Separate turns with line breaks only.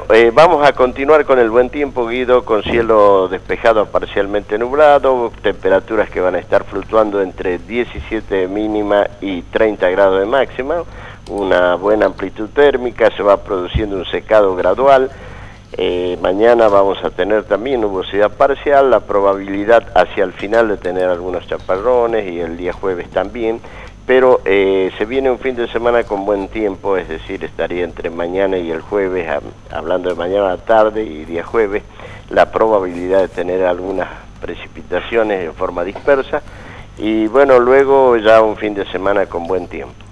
vamos a continuar con el buen tiempo, Guido, con cielo despejado a parcialmente nublado, temperaturas que van a estar fluctuando entre 17 de mínima y 30 grados de máxima, una buena amplitud térmica, se va produciendo un secado gradual. Mañana vamos a tener también nubosidad parcial, la probabilidad hacia el final de tener algunos chaparrones y el día jueves también, pero se viene un fin de semana con buen tiempo, es decir, estaría entre mañana y el jueves, hablando de mañana a la tarde y día jueves, la probabilidad de tener algunas precipitaciones en forma dispersa y bueno, luego ya un fin de semana con buen tiempo.